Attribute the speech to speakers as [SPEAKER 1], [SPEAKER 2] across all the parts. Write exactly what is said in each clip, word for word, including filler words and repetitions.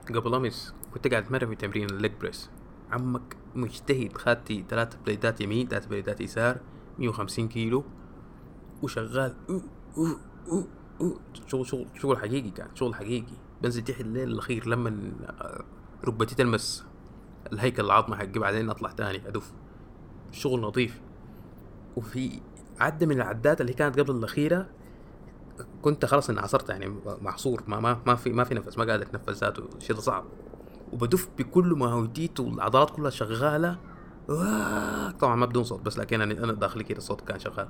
[SPEAKER 1] قبل امس كنت قاعد اتمرن في تمرين الليج بريس. عمك مجتهد، خدتي ثلاث بليدات يمين ثلاث بليدات يسار، مية وخمسين كيلو وشغال. أوه أوه أوه أوه. شغل شغل شغل حقيقي، كان شغل حقيقي. بنزل تحت الليل الاخير لما ركبتي تلمس الهيكل العظمي حقي، بعدين اطلع تاني ادف. شغل نظيف. وفي عدة من العدات اللي كانت قبل الاخيره كنت خلاص انعصرت، يعني محصور، ما ما ما في ما في نفس، ما قادر اتنفس، ذاته شيء صعب. وبدف بكل ما هوديت والعضلات كلها شغاله. طبعا ما بدون صوت، بس لكن انا انا داخلي كده الصوت كان شغال.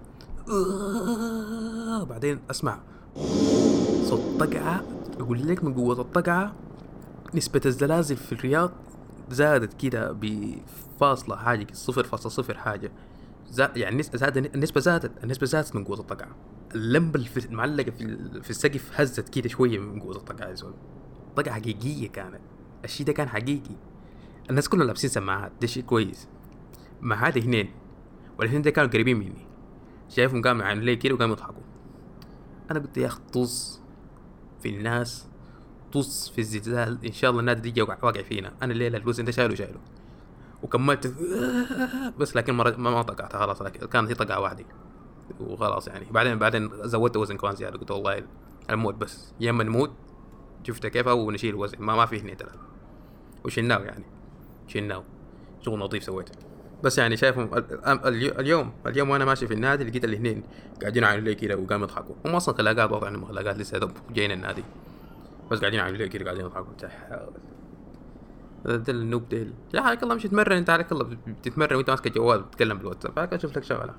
[SPEAKER 1] بعدين اسمع صوت طقعه، يقول لك من قوه الطقعه نسبه الزلازل في الرياض زادت كده بفاصله حاجه، صفر فاصلة صفر حاجه. زاد يعني زاد النسبه زادت النسبه زادت من قوه الطقعه. اللمبه المعلقه في في السقف هزت كده شويه من قوه الطقعه. زول طقعه حقيقيه كانت، الشيء ده كان حقيقي. الناس كلهم لابسين سماعات، ده شيء كويس. مع هذه اثنين والاثنين ده كانوا قريبين مني، شايفهم قاموا يعملوا لي كده وقاموا يضحكوا. انا قلت يا اخ طز في الناس، طز في الزلزال، ان شاء الله النادي دي واقع فينا. انا الليله الوزن ده شايله شايله وكملت بس، لكن مرة ما ما طقعت خلاص، لكن كانت هي طقعه واحده وخلاص. يعني بعدين بعدين زودت وزن كمان زياده، قلت والله الموت بس، يا اما نموت شفت كيف، او نشيل وزن، ما ما في اثنين ثلاثه. وشلناه يعني شلناه شغل نظيف سويته. بس يعني شايفهم اليوم اليوم وانا ماشي في النادي لقيت الاثنين قاعدين يعملوا لي كده وقاموا يضحكوا. هم اصلا خلاقات، واضح انهم خلاقات لسه دوب جايين النادي، بس قاعدين يعملوا لي كده قاعدين يضحكوا. ده النوب ديل يا حالك الله، مش تتمرن انت، عليك الله بتتمرن وانت ماسك الجوال بتتكلم بالواتساب، هاك اشوف لك شغله.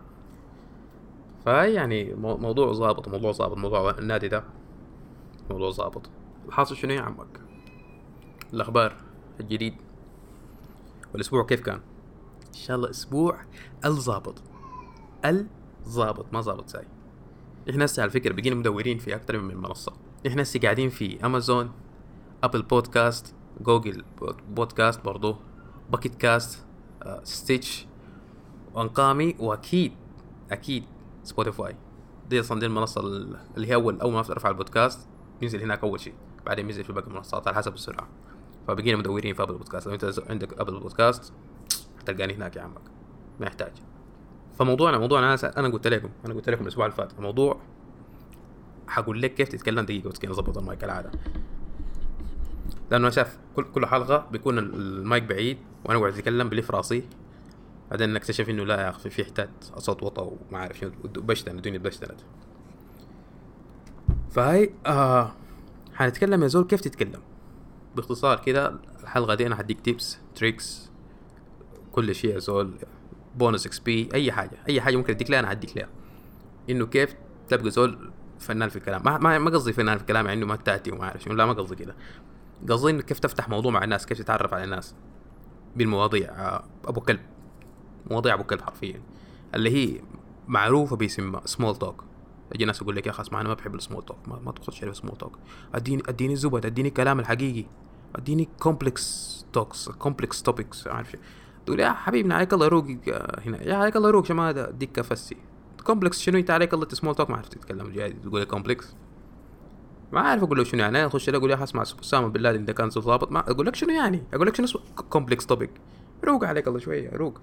[SPEAKER 1] فهي يعني موضوع ظابط، موضوع ظابط موضوع النادي ده موضوع ظابط. الحاصل شنو يا عمك؟ الاخبار الجديد والاسبوع كيف كان؟ ان شاء الله اسبوع الظابط الظابط ما ظابط زي. احنا هسه على فكره بقينا مدورين في اكثر من منصه. احنا هسه قاعدين في امازون، ابل بودكاست، جوجل بودكاست برضو، باكيت كاست، ستيتش، وانقامي، واكيد اكيد سبوتيفاي. دي اصلا دي المنصه اللي هي اول اول ما ارفع البودكاست بينزل هناك اول شيء، بعدين بينزل في باقي المنصات على حسب السرعه. فبقينا مدورين في ابل بودكاست. لو انت عندك ابل بودكاست تلقاني هناك يا عمك، ما يحتاج. فموضوعنا موضوعنا انا انا قلت لكم انا قلت لكم الاسبوع اللي فات الموضوع، حقول لك كيف تتكلم دقيقه وتسكن اظبط المايك كالعاده. لانه شاف كل كل حلقه بيكون المايك بعيد وانا قاعد اتكلم بلف راسي، بعدين نكتشف انه لا يا اخي في يحتاج صوت وطا وما عارف شنو، بشتن الدنيا بشتنت. فهي آه حنتكلم يا زول كيف تتكلم باختصار كده. الحلقه دي انا هديك تيبس تريكس كل شيء يا زول، بونس اكس بي، اي حاجه اي حاجه ممكن اديك لها انا هديك لها. انه كيف تبقى زول فنان في الكلام. ما ما قصدي فنان في الكلام يعني انه ما تاتي وما عارف شنو، لا ما قصدي كده. قصدي انه كيف تفتح موضوع مع الناس، كيف تتعرف على الناس بالمواضيع ابو كلب، مواضيع ابو كلب حرفيا، اللي هي معروفه باسم سمول توك. يجي ناس يقول لك يا اخي اسمع انا ما بحب السمول توك، ما, ما تخش على سمول توك، اديني اديني الزبد، اديني الكلام الحقيقي، اديني كومبلكس توكس كومبلكس توبكس عارف. تقول يا حبيبنا عليك الله يروق هنا، يا عليك الله يروق شو ما هذا ديك كفسي كومبلكس شنو انت عليك الله سمول توك ما عرفت تتكلم جاي تقول لي كومبلكس، ما عارف اقول له شنو يعني. اخش اقول يا اخي اسمع اسامه بالله انت كان ضابط، ما اقول لك شنو يعني، اقول لك شنو كومبلكس توبك، روق عليك الله شويه روق.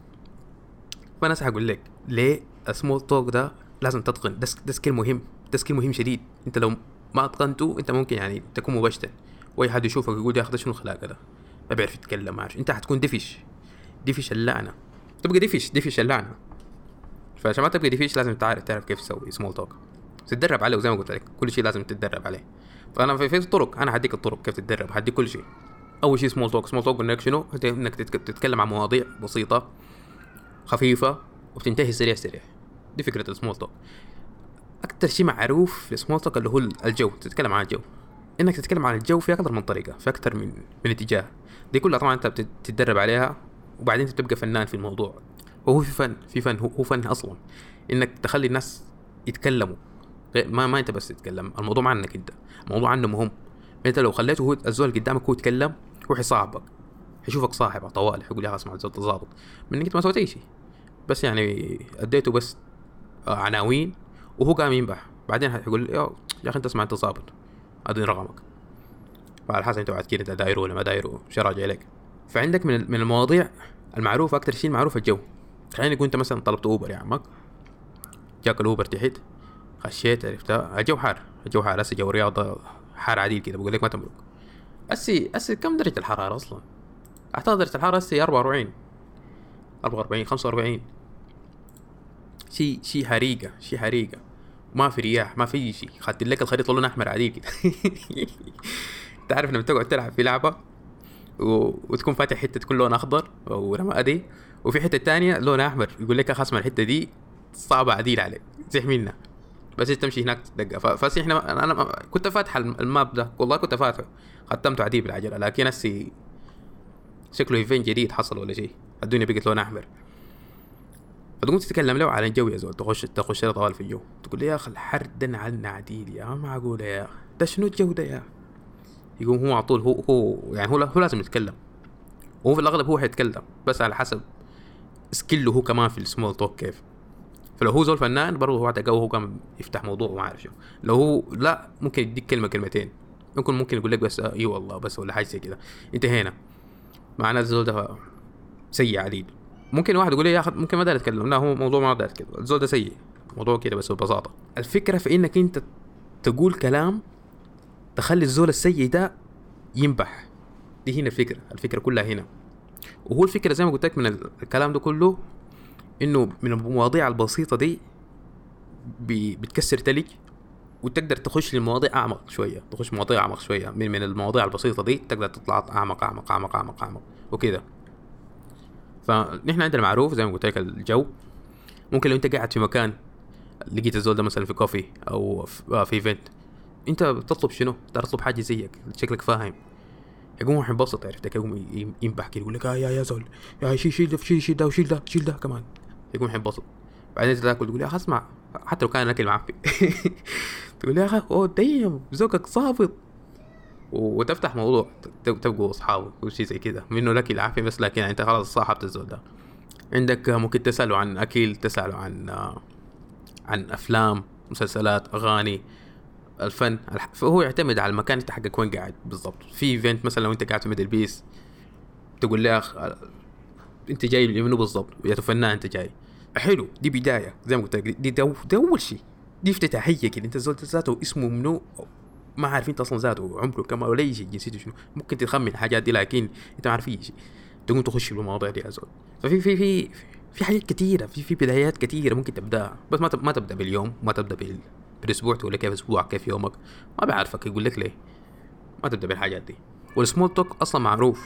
[SPEAKER 1] فانا هقول لك ليه السمول توك ده لازم تتقن. ده ده سكيل مهم، ده سكيل مهم شديد. انت لو ما اتقنته انت ممكن يعني تكون مبشتن، واي حد يشوفك يقول يا اخي شنو الخلاقه ده ما بيعرف يتكلم، ما عارف. انت حتكون دفش دفش اللعنه، تبقى دفش دفش اللعنه. فعشان ما تبقى دفش لازم تعرف تعرف كيف تسوي سمول توك، تتدرب عليه. وزي ما قلت لك كل شيء لازم تتدرب عليه. فانا في في الطرق انا هديك الطرق كيف تتدرب، هديك كل شيء. اول شيء سمول توك. سمول توك انك شنو، انك تتكلم عن مواضيع بسيطه خفيفه وبتنتهي سريع سريع. دي فكره السمول توك. اكتر شيء معروف في السمول توك اللي هو الجو، تتكلم عن الجو. انك تتكلم عن الجو في اكثر من طريقه، في اكثر من من اتجاه. دي كلها طبعا انت بتتدرب عليها وبعدين تبقى فنان في الموضوع. وهو في فن في فن هو, هو فن اصلا انك تخلي الناس يتكلموا، ما ما انت بس تتكلم. الموضوع عنك انت، الموضوع عنه مهم. انت لو خليته هو الزول قدامك هو يتكلم هو حيصاحبك، حيشوفك صاحب طوالي، حيقول يا اسمع الزول ضابط من انك ما سويت اي شيء، بس يعني اديته بس عناوين وهو قام ينبح. بعدين حيقول يا اخي انت اسمع انت ظابط اديني رقمك. وعلى حسب انت بعد كده انت دايره ولا ما دايره شي راجع عليك. فعندك من من المواضيع المعروفه اكتر شيء المعروف الجو. خليني يكون انت مثلا طلبت اوبر يا عمك، جاك الاوبر تحت، خشيت عرفتها الجو حار، الجو حار هسه جو رياضه حار عديل كده، بقول لك ما تمرق. هسه هسه كم درجه الحراره اصلا؟ اعتقد درجه الحراره هسه أربعة وأربعين أربعة وأربعين خمسة وأربعين، شي شي حريقه شي حريقه، ما في رياح ما في شيء. خدت لك الخريطه لون احمر عديل كده. تعرف لما تقعد تلعب في لعبه و... وتكون فاتح حته تكون لون اخضر او رمادي، وفي حته تانية لون احمر، يقول لك خصم الحته دي صعبه عديل عليك زح منها، بس تمشي هناك تدقى. ف... فسي احنا انا كنت فاتح الماب ده والله كنت فاتحه، ختمته عديل بالعجله، لكن هسي شكله ايفنت جديد حصل ولا شيء، الدنيا بقت لون احمر. فتقوم تتكلم له على الجو يا زول، تخش تخش له طوال في الجو، تقول لي يا اخي الحر ده عنا عديل يا ما معقول يا اخي، ده شنو الجو ده يا؟ يقوم هو على طول هو هو يعني هو هو لازم يتكلم، وهو في الاغلب هو حيتكلم بس على حسب سكيله هو كمان في السمول توك كيف. فلو هو زول فنان برضه هو جو هو كان يفتح موضوع وما عارف شو، لو هو لا ممكن يديك كلمه كلمتين، ممكن ممكن يقول لك بس اي والله بس ولا حاجه زي كده انتهينا. معناه الزول ده سيء عديل. ممكن واحد يقول لي يا اخي ممكن ما دار اتكلم، لا هو موضوع ما دار كده، الزول ده سيء موضوع كده بس ببساطه. الفكره في انك انت تقول كلام تخلي الزول السيء ده ينبح، دي هنا الفكره، الفكره كلها هنا. وهو الفكره زي ما قلت لك من الكلام ده كله انه من المواضيع البسيطه دي بتكسر تلج، وتقدر تخش للمواضيع اعمق شويه، تخش مواضيع اعمق شويه من من المواضيع البسيطه دي تقدر تطلع اعمق اعمق اعمق اعمق اعمق وكده. فنحن عندنا معروف زي ما قلت لك الجو. ممكن لو انت قاعد في مكان لقيت الزول ده مثلا في كوفي او في ايفنت، انت بتطلب شنو؟ تطلب حاجه زيك شكلك فاهم، يقوم واحد ينبسط عرفت، يقوم ينبح كده يقول لك يا يا زول يا شيل شيل ده شيل شيل ده وشيل ده شيل ده كمان، يقوم ينبسط. بعدين تاكل تقول يا اخي اسمع حتى لو كان الاكل معفن تقول يا اخي اوه دايم ذوقك صافط، وتفتح موضوع تبقوا اصحاب وشي زي كده منه الاكل عافي بس، لكن انت خلاص صاحبت الزول ده. عندك ممكن تسأله عن اكل، تسأله عن عن افلام مسلسلات اغاني الفن، فهو يعتمد على المكان انت حقك وين قاعد بالضبط. في ايفنت مثلا لو انت قاعد في ميدل بيس تقول لي اخ انت جاي منو بالضبط يا فنان انت جاي حلو، دي بدايه زي ما قلت لك، دي دو دي اول شيء، دي افتتاحيه كده. انت الزول ذاته اسمه منو ما عارف انت اصلا ذاته عمره كم ولا اي شيء جنسيته شنو، ممكن تخمن الحاجات دي لكن انت ما عارف اي شيء، تقوم تخش في المواضيع دي يا زول. ففي في في في حاجات كثيره، في في بدايات كثيره ممكن تبداها، بس ما ما تبدا باليوم، ما تبدا بال بالاسبوع، تقول لك كيف اسبوعك كيف يومك، ما بيعرفك يقول لك ليه ما تبدا بالحاجات دي. والسمول توك اصلا معروف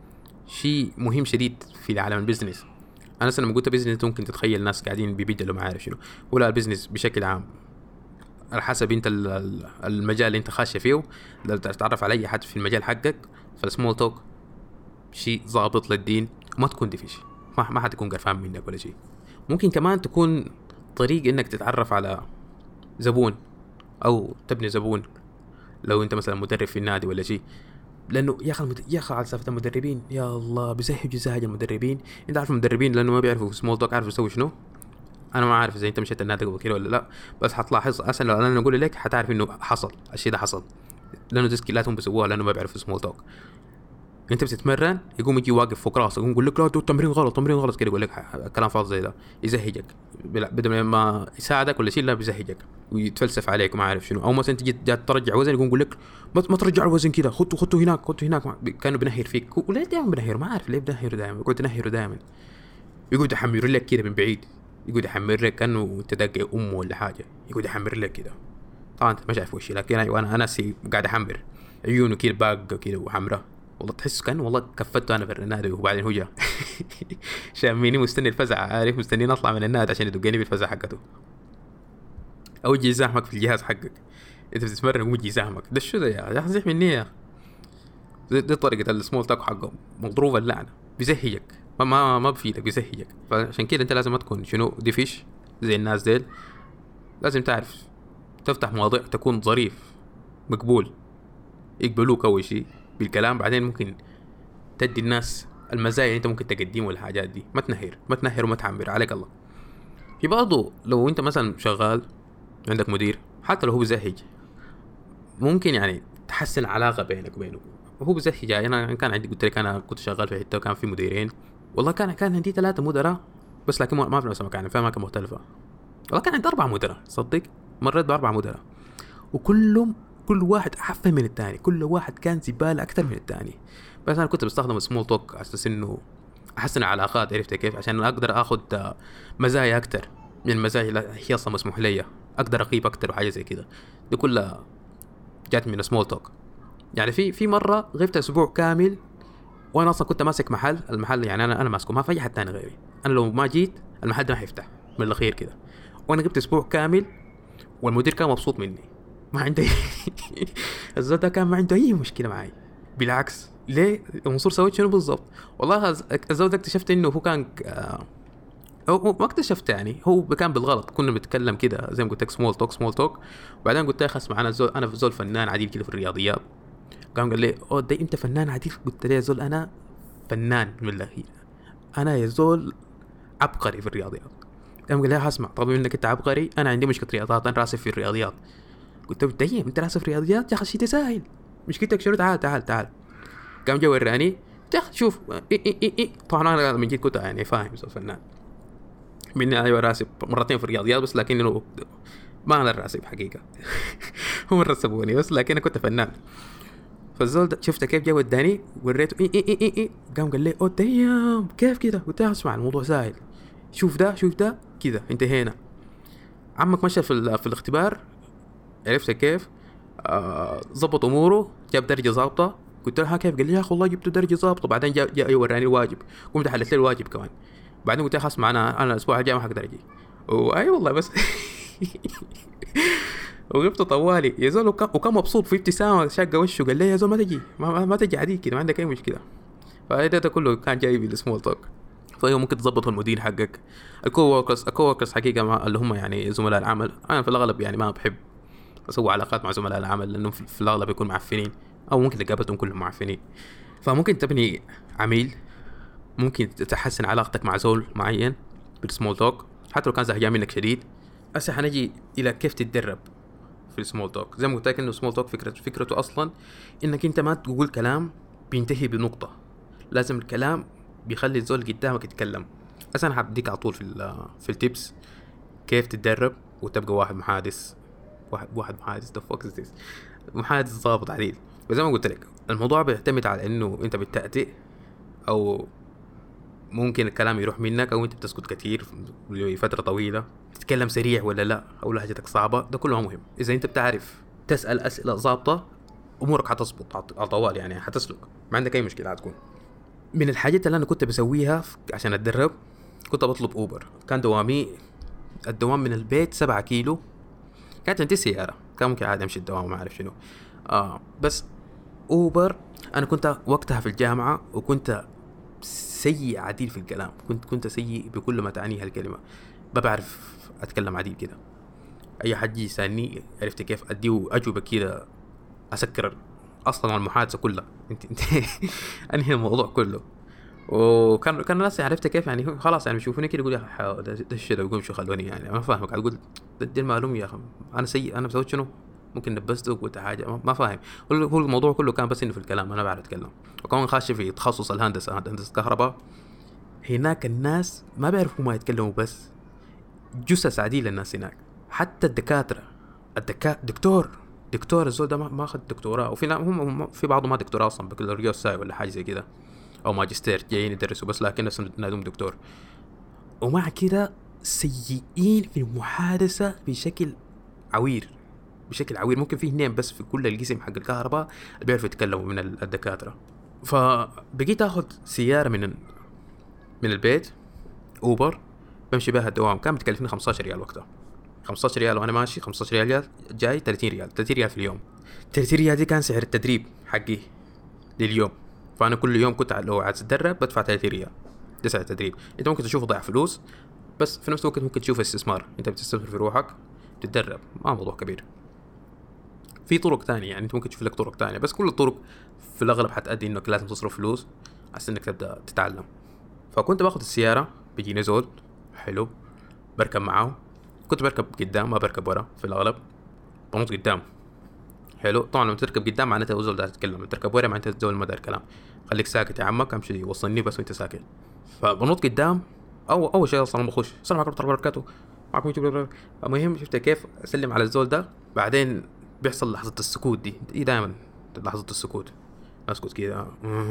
[SPEAKER 1] شيء مهم شديد في عالم البيزنس. انا لما قلت بيزنس ممكن تتخيل ناس قاعدين بيبدلوا ما عارف شنو، ولا البيزنس بشكل عام على حسب انت المجال اللي انت خاشه فيه، لو تتعرف على اي حد في المجال حقك. فالسمول توك شيء ضابط للدين، وما تكون دفش، ما ما حد يكون قرفان منك ولا شيء. ممكن كمان تكون طريق انك تتعرف على زبون او تبني زبون لو انت مثلا مدرب في النادي ولا شيء، لانه يا اخي المد... يا اخي على سالفه المدربين يا الله بيزهجوا زهج المدربين. انت عارف المدربين لانه ما بيعرفوا سمول توك عارفوا يسوي شنو. انا ما عارف اذا انت مشيت النادي قبل كده ولا لا، بس حتلاحظ اصلا لو انا اقول لك حتعرف انه حصل الشيء ده حصل، لانه تسكيلاتهم بيسووها لانه ما بيعرفوا سمول توك. انت بتتمرن يقوم يجي واقف فوق راسك يقوم يقول لك لا التمرين غلط تمرين غلط كده، يقول لك كلام فاضي زي ده، يزهجك بدل ما يساعدك ولا شيء، لا بيزهجك ويتفلسف عليك وما عارف شنو. او مثلا تجي ترجع وزن يقوم يقول لك ما ترجع الوزن كده، خطوا خطوا هناك خطوا هناك، كانوا بنهر فيك. وليه دائما بنهر؟ ما عارف ليه بنهر دائما، يقعد ينهر دائما، يقعد يحمر لك كده من بعيد، يقعد يحمر لك كانه تدق امه ولا حاجه، يقعد يحمر لك كده. طبعا انت ما شايف وشي، لكن انا انا سي قاعد احمر عيونه كده باقه كده وحمراء، والله تحس كان والله كفته انا في النادي. وبعدين هو جاء شاميني مستني الفزع، عارف مستنيني اطلع من النادي عشان يدقني بالفزع حقته، او يجي يزاحمك في الجهاز حقك انت بتتمرن ويجي يزاحمك. ده شو ده يا اخي؟ زح مني يا دي, دي طريقه السمول توك حقه مضروب اللعنه، بيزهجك ما ما ما بفيدك، بيزهجك. فعشان كده انت لازم ما تكون شنو ديفيش زي الناس ديل، لازم تعرف تفتح مواضيع تكون ظريف مقبول، يقبلوك اول شيء بالكلام، بعدين ممكن تدي الناس المزايا اللي انت ممكن تقدمه والحاجات دي. ما تنهر ما تنهر وما تعمر عليك الله. في بعضه لو انت مثلا شغال عندك مدير حتى لو هو بيزهج، ممكن يعني تحسن علاقه بينك وبينه. وهو زي جاي انا كان عندي، قلت لك انا كنت شغال في حته وكان في مديرين، والله كان كان عندي ثلاثه مدراء بس، لكن ما في نفس المكان، في اماكن مختلفه. والله كان عندي اربع مدراء، صدق مريت باربع مدراء، وكلهم كل واحد احفن من الثاني، كل واحد كان زباله اكثر من الثاني. بس انا كنت بستخدم سمول توك على اساس انه احسن العلاقات، عرفت كيف؟ عشان اقدر اخذ مزايا اكثر من المزايا اللي هي اصلا مسموح لي، اقدر اغيب اكثر وحاجه زي كده. دي كلها جات من سمول توك. يعني في في مره غبت اسبوع كامل وانا اصلا كنت ماسك محل، المحل يعني انا انا ماسكه، ما في اي حد ثاني غيري، انا لو ما جيت المحل ده ما حيفتح من الاخير كده. وانا غبت اسبوع كامل والمدير كان مبسوط مني، ما عنده الزول ده كان ما عنده اي مشكله معي، بالعكس. ليه منصور سويت شنو بالضبط؟ والله الزول ده اكتشفت انه هو كان آه هو ما اكتشفت، يعني هو كان بالغلط. كنا بنتكلم كده زي ما قلت لك سمول توك سمول توك، وبعدين قلت له خلاص معنا الزول، انا زول فنان عديل كده في الرياضيات. قام قال لي اوه ده انت فنان عديل؟ قلت له يا زول انا فنان من الاخير، انا يا زول عبقري في الرياضيات. قام قال لي اسمع، طب انك انت عبقري، انا عندي مشكله رياضيات، انا راسب في الرياضيات. قلت له دايم انت راسب في الرياضيات يا اخي شيء سهل، مشكلتك شنو؟ تعال تعال تعال. قام جا وراني، شوف إيه إيه إيه إيه. طبعا انا من جد كنت يعني فاهم زول فنان مني، ايوه راسب مرتين في الرياضيات بس، لكنه ما انا الراسب حقيقه هم رسبوني بس، لكن انا كنت فنان. فالزول ده شفته كيف جا وداني، وريته اي اي اي اي, إي. قام قال لي اوه دايم كيف كده؟ قلت له اسمع الموضوع سهل، شوف ده شوف ده كده انتهينا. عمك مشى في, في الاختبار، عرفت كيف؟ آه زبط اموره، جاب درجه ظابطه. قلت له ها كيف؟ قال لي يا اخي والله جبت درجه ظابطه. بعدين جاء جا وراني الواجب، قمت حلت له الواجب كمان. بعدين قلت له خلاص معنا انا الاسبوع الجاي ما حقدر اجي. واي والله بس وغبت طوالي يا زول، وكان مبسوط في ابتسامه شاقه وشه. قال لي يا زول ما تجي ما, ما تجي عادي كده، ما عندك اي مشكله. فهذا ده كله كان جاي بالسمول توك. فهو ممكن تظبط المدير حقك، الكو وركرز الكو وركرز حقيقه ما اللي هم يعني زملاء العمل. انا في الاغلب يعني ما بحب اسوي علاقات مع زملاء العمل، لانهم في الاغلب يكونوا معفنين، او ممكن تقابلتهم كلهم معفنين. فممكن تبني عميل، ممكن تحسن علاقتك مع زول معين بالسمول توك حتى لو كان زهجان منك شديد. هسه حنجي الى كيف تتدرب في السمول توك. زي ما قلت لك انه السمول توك فكرة فكرته اصلا انك انت ما تقول كلام بينتهي بنقطة، لازم الكلام بيخلي الزول قدامك يتكلم. هسه انا هديك على طول في في التيبس كيف تتدرب وتبقى واحد محادث، واحد واحد محادث ده فوكس ذس محادث ضابط عديل. وزي ما قلت لك الموضوع بيعتمد على انه انت بتأتي، او ممكن الكلام يروح منك، او انت بتسكت كتير لفتره طويله، تتكلم سريع ولا لا، او لهجتك صعبه. ده كله مهم. اذا انت بتعرف تسال اسئله ضابطه امورك حتظبط على طوال، يعني حتسلك، ما عندك اي مشكله هتكون. من الحاجات اللي انا كنت بسويها عشان اتدرب، كنت بطلب اوبر. كان دوامي الدوام من البيت سبعة كيلو، كانت عندي سياره، كان ممكن عادي امشي الدوام وما اعرف شنو. اه بس اوبر انا كنت وقتها في الجامعه، وكنت سيء عديل في الكلام، كنت كنت سيء بكل ما تعنيها الكلمه، ما بعرف اتكلم عديل كده. اي حد يسالني عرفت كيف اديه اجوبه كده اسكر اصلا المحادثه كلها، انت انت انهي الموضوع كله. وكان كان الناس عرفت كيف يعني خلاص يعني بيشوفوني كده يقول يا اخي ده الشيء ده بيقوم شو خلوني، يعني ما فاهمك. اقول دي المعلوم يا اخي انا سيء، انا بسوي شنو؟ ممكن نبسته وقلت حاجه ما فاهم. هو الموضوع كله كان بس انه في الكلام انا بعرف اتكلم. وكمان خاش في تخصص الهندسه، هندسه كهرباء. هناك الناس ما بيعرفوا ما يتكلموا، بس جثث عديله الناس هناك. حتى الدكاتره الدكا دكتور دكتور الزول ده ما اخذ دكتوراه، وفي هم في بعضهم ما دكتوراه اصلا، بكالوريوس ساي ولا حاجه زي كده، او ماجستير جايين يدرسوا بس، لكن نادوم دكتور. ومع كده سيئين في المحادثه بشكل عوير، بشكل عوير. ممكن فيه اثنين بس في كل القسم حق الكهرباء اللي بيعرفوا يتكلموا من الدكاتره. فبقيت اخذ سياره من من البيت اوبر، بمشي بها الدوام. كان بتكلفني خمسة عشر ريال وقتها، خمسة عشر ريال وانا ماشي، خمسة عشر ريال جاي، ثلاثين ريال ثلاثين ريال في اليوم. ثلاثين ريال دي كان سعر التدريب حقي لليوم. فانا كل يوم كنت لو عايز اتدرب بدفع ثلاثين ريال، ده سعر التدريب. انت ممكن تشوفه ضيع فلوس، بس في نفس الوقت ممكن تشوفه استثمار، انت بتستثمر في روحك تتدرب، ما موضوع كبير. في طرق تانية يعني انت ممكن تشوف لك طرق تانية، بس كل الطرق في الاغلب حتأدي انك لازم تصرف فلوس عشان انك تبدأ تتعلم. فكنت باخد السيارة، بيجيني زول حلو بركب معاه، كنت بركب قدام ما بركب ورا في الاغلب، بنط قدام. حلو. طبعا لما تركب قدام معناته الزول ده تتكلم، لما تركب ورا معناته الزول ما دار كلام. خليك ساكت يا عمك، امشي وصلني بس وانت ساكت. فبنط قدام، او اول شيء اصلا بخش السلام عليكم ورحمه الله وبركاته معكم يوتيوب. المهم شفت كيف اسلم على الزول ده، بعدين بيحصل لحظه السكوت دي دي دائما لحظه السكوت، اسكت كده.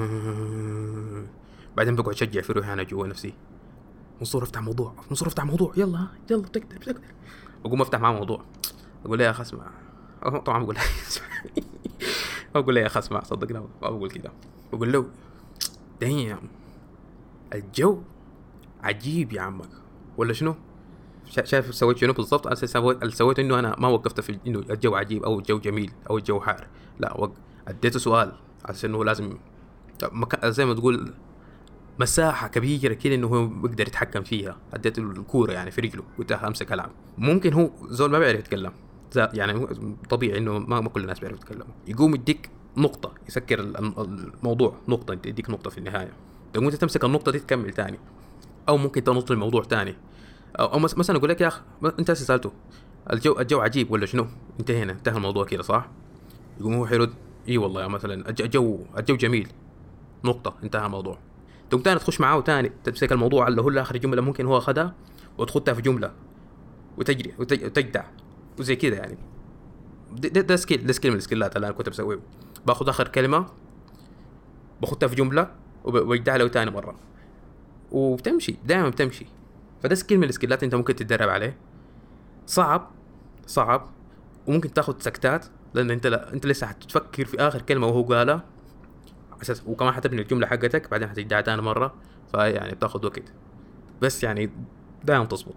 [SPEAKER 1] بعدين بقعد اشجع في روحي انا جوا نفسي، منصور افتح موضوع، منصور افتح موضوع، يلا يلا تقدر تقدر. اقوم افتح معاه موضوع، اقول له يا اخي اسمع، طبعا بقول اقول له يا اخي اسمع صدقني ما بقول كده، بقول له دايم الجو عجيب يا عمك ولا شنو؟ شايف سويت شنو بالضبط؟ انا سويت سويت انه انا ما وقفت في انه الجو عجيب او الجو جميل او الجو حار، لا وق... اديته سؤال على انه لازم مك... زي ما تقول مساحه كبيره كده انه هو بيقدر يتحكم فيها. اديته الكوره يعني في رجله، قلت له امسك العب. ممكن هو زول ما بيعرف يتكلم يعني، طبيعي انه ما, ما كل الناس بيعرفوا يتكلموا، يقوم يديك نقطه يسكر الموضوع، نقطه انت يديك نقطه في النهايه، تقوم انت تمسك النقطه دي تكمل تاني، او ممكن تنط الموضوع تاني، او, أو مثلا اقول لك يا اخ انت سالته الجو الجو عجيب ولا شنو، انتهينا انتهى الموضوع كده صح؟ يقوم هو حيرد اي والله يا مثلا الجو الجو جميل، نقطه انتهى الموضوع. تقوم تاني تخش معاه تاني تمسك الموضوع اللي هو اخر جمله ممكن هو اخذها وتخدها في جمله وتجري وتجدع وزي كده يعني. ده ده سكيل، ده سكيل من السكيلات اللي انا كنت بسويه، باخذ اخر كلمه باخدها في جمله وبجدعها له تاني مره وبتمشي دائما بتمشي. فده سكيل من السكيلات انت ممكن تتدرب عليه. صعب صعب وممكن تاخد سكتات لان انت لا انت لسه هتفكر في اخر كلمه وهو قالها اساس، وكمان حتبني الجمله حقتك بعدين هتجدعها تاني مره، فيعني بتاخد وقت بس يعني دائما تظبط.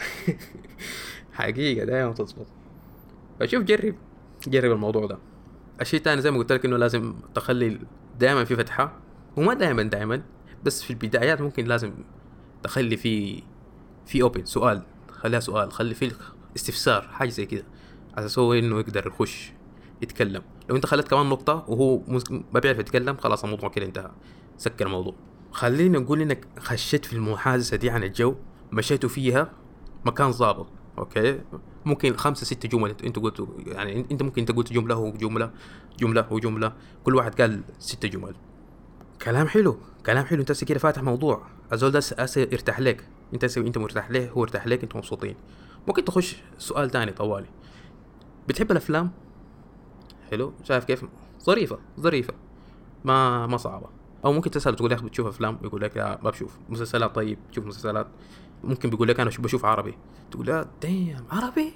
[SPEAKER 1] حقيقه دائما تظبط. فشوف جرب جرب الموضوع ده. الشيء الثاني زي ما قلت لك انه لازم تخلي دائما في فتحه، وما دائما دائما بس في البدايات ممكن لازم تخلي في في اوبن سؤال، خليها سؤال، خلي فيه استفسار حاجه زي كده على اساس هو انه يقدر يخش يتكلم. لو انت خليت كمان نقطه وهو ما بيعرف يتكلم خلاص الموضوع كده انتهى، سكر الموضوع. خلينا نقول انك خشيت في المحادثه دي عن الجو، مشيتوا فيها مكان ضابط اوكي، ممكن خمسة ستة جمل انت قلتوا يعني، انت ممكن انت قلت جمله وجمله جمله وجمله كل واحد قال ستة جمل، كلام حلو كلام حلو. انت كده فاتح موضوع الزول ده ارتاح لك، انت سوي انت مرتاح له هو ارتاح لك، انتوا مبسوطين. ممكن تخش سؤال تاني طوالي، بتحب الافلام؟ حلو، شايف كيف ظريفه ظريفه ما ما صعبه. او ممكن تسال تقول يا اخي بتشوف افلام؟ يقول لك لا ما بشوف. مسلسلات؟ طيب تشوف مسلسلات؟ ممكن بيقول لك انا بشوف عربي، تقول لا دايم عربي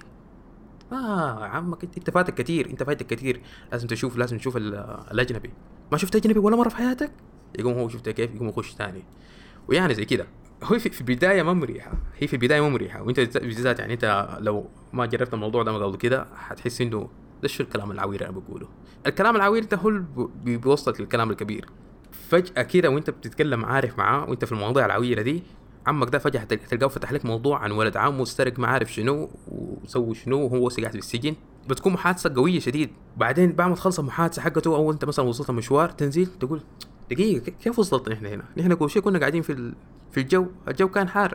[SPEAKER 1] اه عمك انت انت فاتك كتير، انت فايتك كتير، لازم تشوف لازم تشوف الاجنبي. ما شفت اجنبي ولا مره في حياتك؟ يقوم هو شفت كيف يقوم يخش ثاني، ويعني زي كده. هو في, في البدايه ما مريحه، هي في البدايه ما مريحه، وانت بالذات يعني انت لو ما جربت الموضوع ده قبل كده هتحس انه ده شو الكلام العوير انا بقوله. الكلام العوير ده هو بيوصلك للكلام الكبير. فجاه كده وانت بتتكلم عارف معاه وانت في المواضيع العويره دي، عمك ده فجاه تلقاه فتح لك موضوع عن ولد عمه سرق ما عارف شنو وسوي شنو وهو قاعد في السجن، بتكون محادثه قويه شديد. بعدين بعد ما تخلص المحادثه حقته او انت مثلا وصلت مشوار تنزل تقول دقيقه كيف وصلت نحن هنا؟ نحن كل شيء كنا قاعدين في في الجو، الجو كان حار.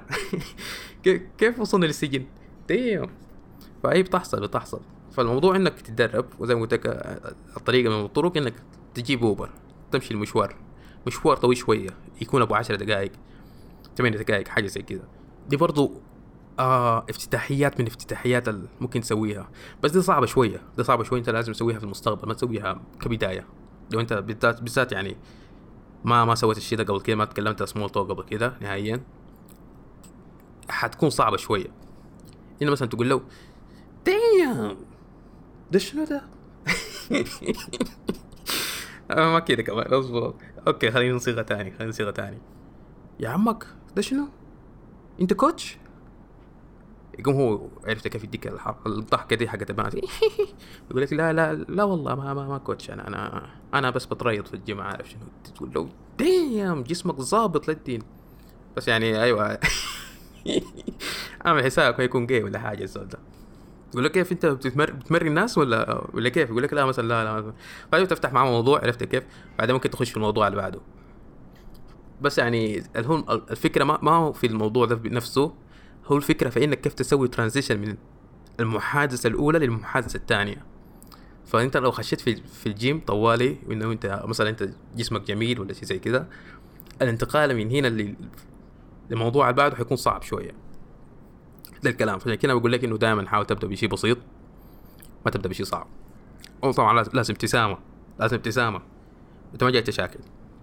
[SPEAKER 1] كيف وصلنا للسجن؟ ديم. فاي بتحصل بتحصل. فالموضوع انك تتدرب، وزي ما قلت لك الطريقه من الطرق انك تجيب اوبر تمشي المشوار، مشوار طويل شويه يكون ابو عشر دقائق ثمانية دقائق حاجه زي كده. دي برضو آه افتتاحيات من افتتاحيات ممكن تسويها، بس دي صعبه شويه، دي صعبه شويه، انت لازم تسويها في المستقبل، ما تسويها كبدايه. لو انت بالذات بالذات يعني ما ما سويت الشيء ده قبل كده، ما تكلمت سمول توك قبل كده نهائيا، حتكون صعبه شويه. انه مثلا تقول له دايم ده شنو ده؟ ما كده كمان اصبر. اوكي خلينا نصيغه تاني خلينا نصيغه تاني يا عمك ده شنو؟ انت كوتش؟ يقوم هو عرفت كيف يديك الضحكه دي حقت البنات. يقول لك لا لا لا والله ما ما, ما كوتش، انا انا انا بس بتريض في الجيم عارف شنو. تقول له دايم جسمك ظابط للدين، بس يعني ايوه. اعمل حسابك يكون جاي ولا حاجه الزول ده. يقول لك كيف انت بتمر بتمرن الناس ولا ولا كيف؟ يقول لك لا مثلا لا لا. فايوه تفتح معاه موضوع عرفت كيف، بعدين ممكن تخش في الموضوع اللي بعده. بس يعني الهم الفكره ما ما هو في الموضوع ده بنفسه، هو الفكره في انك كيف تسوي ترانزيشن من المحادثه الاولى للمحادثه الثانيه. فانت لو خشيت في في الجيم طوالي انه انت مثلا انت جسمك جميل ولا شيء زي كده، الانتقال من هنا اللي الموضوع اللي بعده حيكون صعب شويه. ده الكلام. فعشان كده بقول لك انه دائما حاول تبدا بشيء بسيط، ما تبدا بشيء صعب. وطبعا لازم ابتسامه، لازم ابتسامه، انت ما جاي تشاكل.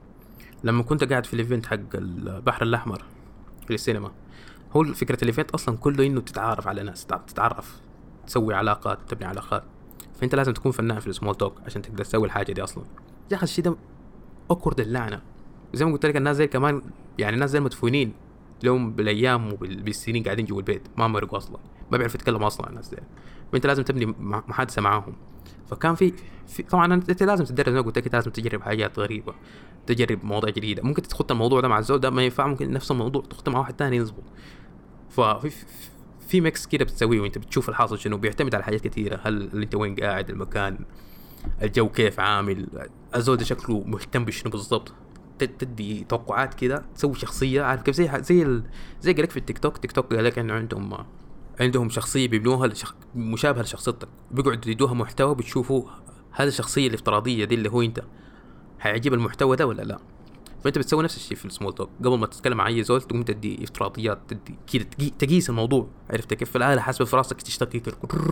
[SPEAKER 1] لما كنت قاعد في الايفنت حق البحر الاحمر في السينما، هو فكره الايفنت اصلا كله انه تتعرف على ناس، تتعرف، تسوي علاقات، تبني علاقات. فانت لازم تكون فنان في السمول توك عشان تقدر تسوي الحاجه دي اصلا. يا اخي الشيء ده اكورد اللعنه. زي ما قلت لك الناس زي كمان يعني الناس زي المدفونين لهم بالايام وبالسنين قاعدين جوا البيت ما مرقوا اصلا، ما بيعرفوا يتكلموا اصلا الناس دي. وانت لازم تبني محادثه معاهم. فكان في, في طبعا انت لازم تدرب، زي ما قلت لك لازم تجرب حاجات غريبه، تجرب مواضيع جديده. ممكن تخط الموضوع ده مع الزول ده ما ينفع، ممكن نفس الموضوع تخط مع واحد ثاني يظبط. ففي في ميكس كده بتسويه وانت بتشوف الحاصل شنو. بيعتمد على حاجات كثيره، هل انت وين قاعد، المكان، الجو كيف عامل، الزول ده شكله مهتم بشنو بالضبط. تدي توقعات كده، تسوي شخصيه عارف كيف، زي زي ال... زي قالك في التيك توك. تيك توك قالك انه عندهم عندهم شخصيه بيبنوها لشخ... مشابهه لشخصيتك، بيقعدوا يدوها محتوى بتشوفوا هذه الشخصيه الافتراضيه دي اللي هو انت هيعجب المحتوى ده ولا لا. فانت بتسوي نفس الشيء في السمول توك. قبل ما تتكلم مع اي زول تقوم تدي افتراضيات، تدي كده تقيس الموضوع. عرفت كيف الآلة حاسبه في راسك تشتغل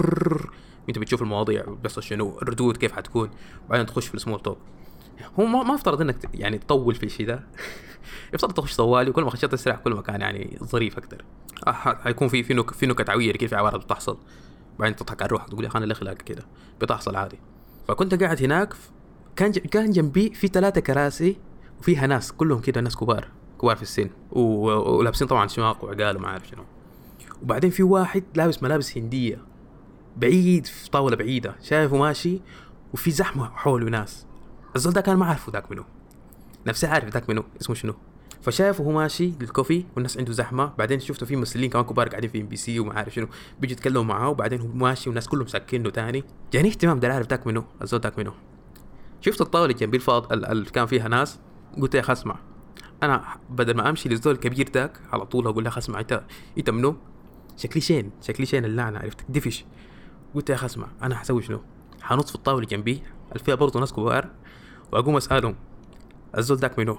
[SPEAKER 1] انت بتشوف المواضيع بس شنو الردود كيف حتكون، وبعدين تخش في السمول توك. هو ما ما افترض انك يعني تطول في الشيء ده يفترض تخش طوالي، وكل ما خشيت اسرع كل ما كان يعني ظريف اكثر. حيكون في في نك في نكت عويه كيف عوارض بتحصل، بعدين تضحك على روحك تقول يا اخي انا الاخلاق كده بتحصل عادي. فكنت قاعد هناك، كان كان جنبي في ثلاثه كراسي وفيها ناس كلهم كده ناس كبار كبار في السن، ولابسين طبعا شماغ وعقال وما عارف شنو. وبعدين في واحد لابس ملابس هنديه بعيد في طاوله بعيده شايفه ماشي، وفي زحمه حوله ناس. الزول ده كان ما عارفه ذاك منو، نفسه عارف ذاك منو اسمه شنو. فشايفه هو ماشي للكوفي والناس عنده زحمه. بعدين شفته في ممثلين كمان كبار قاعدين في ام بي سي وما عارف شنو بيجي يتكلموا معاه، وبعدين هو ماشي والناس كلهم ساكنينه تاني. جاني اهتمام ده عارف ذاك منو، الزول ذاك منو. شفت الطاوله جنبي الفاض اللي كان فيها ناس، قلت يا اخي اسمع، انا بدل ما امشي للزول الكبير ذاك على طول اقول له اسمع انت انت منو، شكلي شين شكلي شين اللعنه عرفتك دفش. قلت يا اخي اسمع انا حسوي شنو، حنط في الطاوله جنبي اللي فيها برضه ناس كبار واقوم اسالهم الزول ذاك منو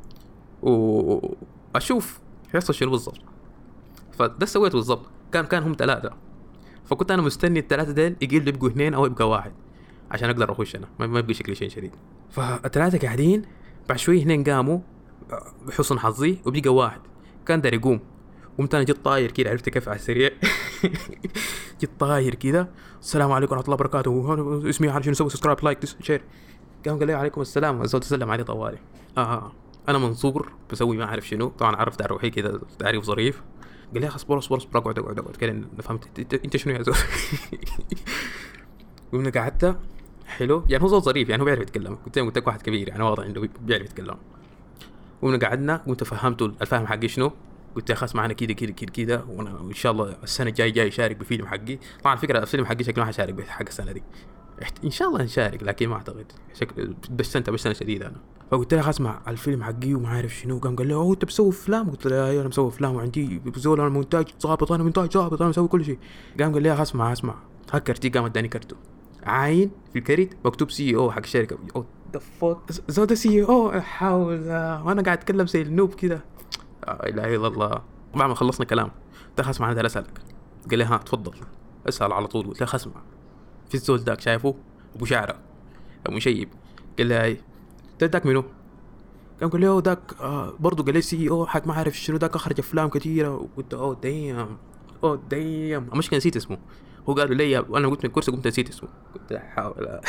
[SPEAKER 1] واشوف يحصل شنو بالضبط. فده سويته بالضبط. كان كان هم ثلاثه، فكنت انا مستني الثلاثه ديل يقل يبقوا اثنين او يبقى واحد عشان اقدر اخش انا، ما يبقى شكلي شيء شديد. فالثلاثه قاعدين، بعد شوي اثنين قاموا بحسن حظي وبقى واحد كان داري يقوم. قمت انا جيت طاير كده عرفت كيف على السريع جيت طاير كده السلام عليكم ورحمه الله وبركاته اسمي عارف شنو، سوي سبسكرايب لايك شير. قام قال لي عليكم السلام، الزول تسلم عليه طوالي. اه انا منصور بسوي ما اعرف شنو، طبعا عرفت على روحي كده تعريف ظريف. قال لي يا اخي اصبر اصبر اصبر اقعد اقعد اقعد كده. انا فهمت انت شنو يا زول قمنا قعدت حلو يعني، هو زول ظريف يعني، هو بيعرف يتكلم. قلت له قلت لك واحد كبير يعني واضح انه بيعرف يتكلم. قمنا قعدنا قمت فهمته الفهم حقي شنو. قلت يا اخي اسمع انا كده كده كده كده، وانا ان شاء الله السنه الجايه جاي اشارك بفيلم حقي. طبعا الفكره الفيلم حقي شكله ما حشارك بحق السنه دي، ان شاء الله نشارك لكن ما اعتقد شكل بس انت بس انا شديد انا. فقلت له اسمع الفيلم حقي وما عارف شنو. قام قال لي اوه انت بتسوي افلام؟ قلت له ايوه انا مسوي افلام وعندي زول انا مونتاج ضابط، انا مونتاج ضابط، انا مسوي كل شيء. قام قال لي يا اخي اسمع اسمع هكرتي. قام اداني كرته عاين في الكريت مكتوب سي او حق الشركه. او ذا فوك زود ده سي او حاول، وانا قاعد اتكلم زي النوب كده. لا اله الا الله. بعد ما خلصنا كلام قلت له اسمع انا اسالك. قال لي ها تفضل اسال على طول. قلت له اسمع في الزول ذاك شايفه ابو شعره ابو مشيب؟ قال لي هاي ذاك منو؟ قام قال لي اوه ذاك آه برضه قال لي سي او حق ما عارف شنو، ذاك اخرج افلام كثيره. وقلت اوه دايم اوه دايم مش نسيت اسمه. هو قال لي وانا قلت من الكرسي قمت نسيت اسمه. قلت حاول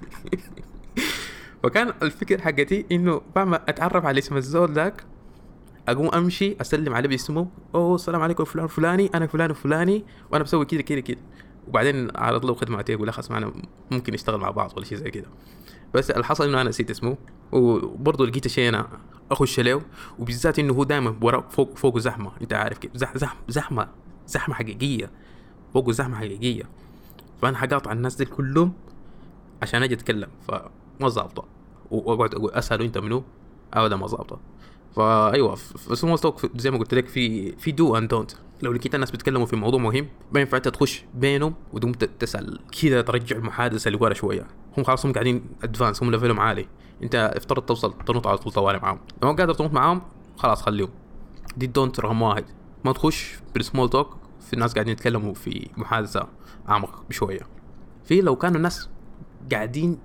[SPEAKER 1] فكان الفكر حقتي انه بعد ما اتعرف على اسم الزول ذاك اقوم امشي اسلم عليه باسمه، اوه السلام عليكم فلان فلاني انا فلان فلاني وانا بسوي كده كده كده. وبعدين على طلب خدماتي اقول خلاص معنا ممكن نشتغل مع بعض ولا شيء زي كده. بس الحصل انه انا نسيت اسمه، وبرضه لقيت شيء انا اخش له، وبالذات انه هو دائما ورا فوق فوق زحمه. انت عارف كيف زح زحمه زحمه زحمه حقيقيه، فوق زحمه حقيقيه. فانا حقاطع الناس دي كلهم عشان اجي اتكلم، فما ظابطه. واقعد اساله انت منو؟ ابدا ما ظابطه. فايوه في سمول توك زي ما قلت لك في في دو اند دونت. لو لقيت الناس بيتكلموا في موضوع مهم ما ينفع انت تخش بينهم وتقوم تسال كذا، ترجع المحادثه لورا شويه. هم خلاص هم قاعدين ادفانس، هم ليفلهم عالي، انت افترض توصل تنط على طول طوالي معاهم. لو ما قادر تنط معاهم خلاص خليهم. دي دونت رقم واحد. ما تخش بالسمول توك في الناس قاعدين يتكلموا في محادثه اعمق بشويه. في لو كانوا الناس قاعدين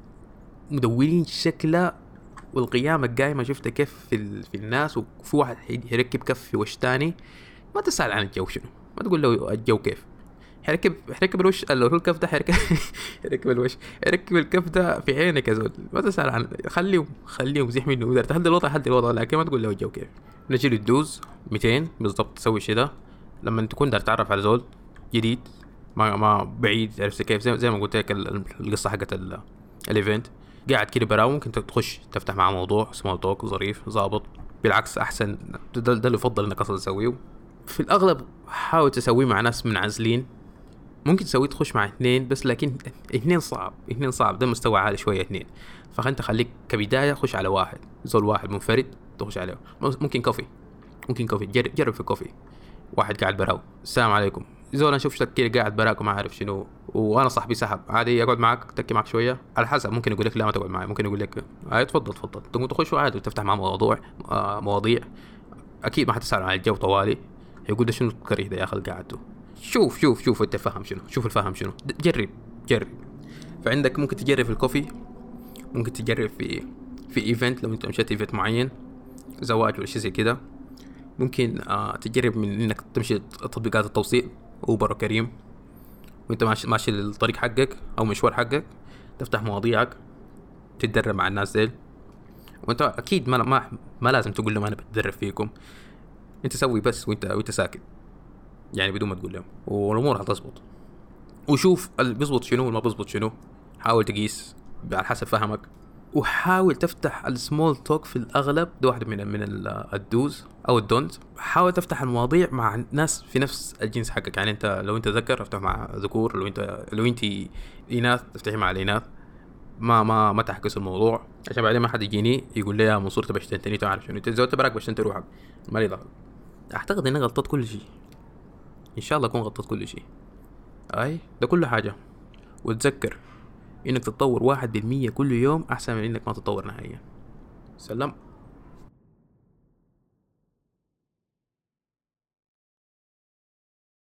[SPEAKER 1] مدورين شكله والقيامة القايمة شفت كيف في, ال... في الناس، وفي واحد يركب كف في وش تاني، ما تسأل عن الجو شنو، ما تقول له الجو كيف. حركب حركب الوش، لو هو الكف ده حركب حركب الوش، حركب الكف ده في عينك يا زول. ما تسأل عن، خليهم خليهم زيح منه، إذا تهدي الوضع هدي الوضع، لكن ما تقول له الجو كيف. نجي للدوز ميتين بالضبط. تسوي شي ده لما تكون دار تعرف على زول جديد ما ما بعيد، عرفت كيف؟ زي, زي ما قلت لك القصة حقت الايفنت، قاعد كده براو ممكن تخش تفتح معاه موضوع سمول توك ظريف ظابط. بالعكس احسن، ده, ده اللي يفضل انك اصلا تسويه. في الاغلب حاول تسويه مع ناس منعزلين. ممكن تسويه تخش مع اثنين بس، لكن اثنين صعب، اثنين صعب، ده مستوى عالي شويه اثنين. فانت خليك كبدايه خش على واحد، زول واحد منفرد تخش عليه. ممكن كوفي، ممكن كوفي جرب, جرب في كوفي. واحد قاعد براو السلام عليكم زول انا شوف شك كده قاعد براك وما عارف شنو، وانا صاحبي سحب عادي اقعد معك تكي معك شويه على حسب. ممكن يقول لك لا ما تقعد معي، ممكن يقول لك آه تفضل تفضل تقوم تخش عادي وتفتح معه موضوع آه مواضيع. اكيد ما حتسال عن الجو طوالي، يقول ده شنو الكريه ده يا اخي قاعدته. شوف شوف شوف انت فاهم شنو، شوف الفهم شنو، جرب جرب. فعندك ممكن تجرب في الكوفي، ممكن تجرب في في ايفنت لو انت مشيت ايفنت معين زواج ولا شيء زي كده. ممكن آه تجرب من انك تمشي تطبيقات التوصيل اوبر وكريم، وانت ماشي ماشي الطريق حقك او مشوار حقك، تفتح مواضيعك تتدرب مع الناس ديل. وانت اكيد ما ما, ما لازم تقول لهم انا بتدرب فيكم، انت سوي بس وانت وانت ساكت يعني بدون ما تقول لهم، والامور هتظبط. وشوف اللي بيظبط شنو والما بيظبط شنو، حاول تقيس على حسب فهمك. وحاول تفتح السمول توك في الاغلب ده واحد من من الدوز او الدونت. حاول تفتح المواضيع مع ناس في نفس الجنس حقك، يعني انت لو انت ذكر افتح مع ذكور، لو انت لو انت اناث تفتحي مع الاناث. ما ما ما تحكس الموضوع عشان بعدين ما حد يجيني يقول لي يا منصور تبى تشتني تعرف شنو انت زود تبرك باش انت روحك ما لي دخل. اعتقد اني غلطت كل شيء، ان شاء الله اكون غلطت كل شيء. اي ده كل حاجه. وتذكر انك تتطور واحد بالمية كل يوم احسن من انك ما تتطور نهائيا. سلام.